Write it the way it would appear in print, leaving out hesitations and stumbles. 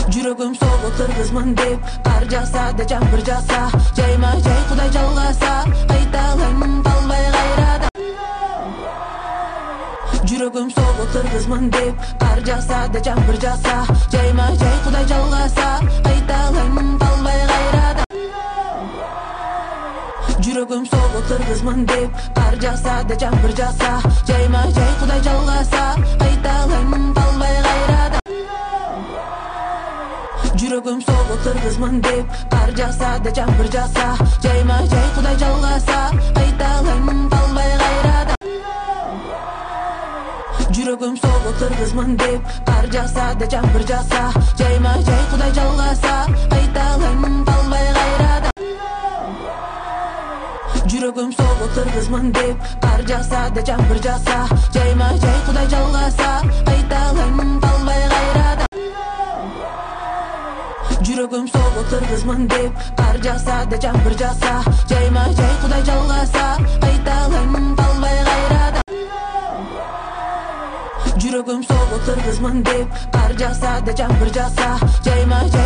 Жүрөгүм соғып кыргызмын деп кар жаса да жаңбыр жаса жайма жай Кудай жалгаса кайталайм калбай кайрадан. Жүрөгүм соғып кыргызмын деп кар жаса да жаңбыр жаса жайма жай Кудай жалгаса кайталайм калбай кайрадан. Жүрөгүм соғып кыргызмын деп кар жаса да жаңбыр жаса жайма жай Кудай жалгаса кайталайм калбай кайрадан. Жүрөгүм соғып кыргызмын деп кар жаса да жаңбыр жаса жайма жай Кудай жалгаса кайталайм калбай кайрадан. Жүрөгүм соғып кыргызмын деп кар жаса да жаңбыр жаса жайма жай Кудай жалгаса кайталайм калбай кайрадан. Жүрөгүм соғып кыргызмын деп кар жаса да жаңбыр жаса жайма жай Кудай жалгаса кайталайм калбай кайрадан. Жүрөгүм соғып кыргызмын деп кар жаса да жаңбыр жаса жайма жай Кудай жалгаса кайталайм калбай кайрадан. Жүрөгүм соғып кыргызмын деп кар жаса да жаңбыр жаса жайма